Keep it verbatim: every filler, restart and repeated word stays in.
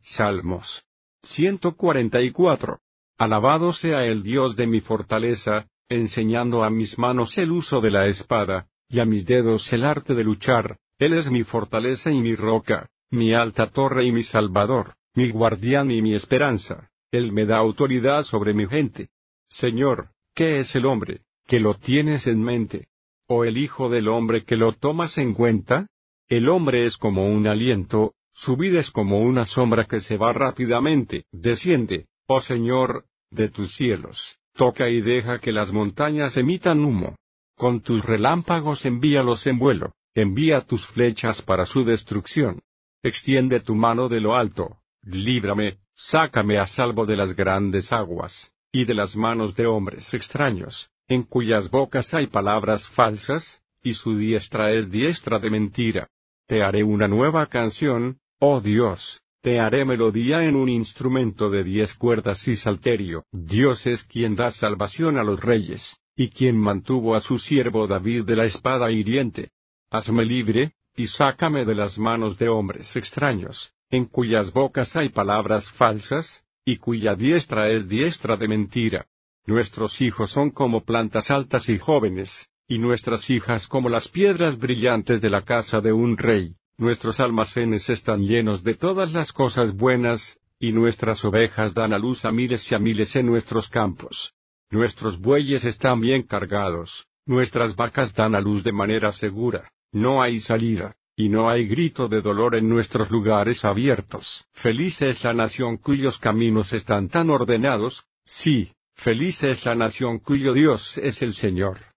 Salmos ciento cuarenta y cuatro. Alabado sea el Dios de mi fortaleza, enseñando a mis manos el uso de la espada, y a mis dedos el arte de luchar. Él es mi fortaleza y mi roca, mi alta torre y mi salvador, mi guardián y mi esperanza. Él me da autoridad sobre mi gente. Señor, ¿qué es el hombre, que lo tienes en mente? ¿O el hijo del hombre que lo tomas en cuenta? El hombre es como un aliento, su vida es como una sombra que se va rápidamente. Desciende, oh Señor, de tus cielos, toca y deja que las montañas emitan humo. Con tus relámpagos envíalos en vuelo, envía tus flechas para su destrucción. Extiende tu mano de lo alto, líbrame, sácame a salvo de las grandes aguas, y de las manos de hombres extraños, en cuyas bocas hay palabras falsas, y su diestra es diestra de mentira. Te haré una nueva canción, oh Dios, te haré melodía en un instrumento de diez cuerdas y salterio. Dios es quien da salvación a los reyes, y quien mantuvo a su siervo David de la espada hiriente. Hazme libre, y sácame de las manos de hombres extraños, en cuyas bocas hay palabras falsas, y cuya diestra es diestra de mentira. Nuestros hijos son como plantas altas y jóvenes, y nuestras hijas como las piedras brillantes de la casa de un rey. Nuestros almacenes están llenos de todas las cosas buenas, y nuestras ovejas dan a luz a miles y a miles en nuestros campos. Nuestros bueyes están bien cargados, nuestras vacas dan a luz de manera segura, no hay salida, y no hay grito de dolor en nuestros lugares abiertos. Feliz es la nación cuyos caminos están tan ordenados, sí, feliz es la nación cuyo Dios es el Señor.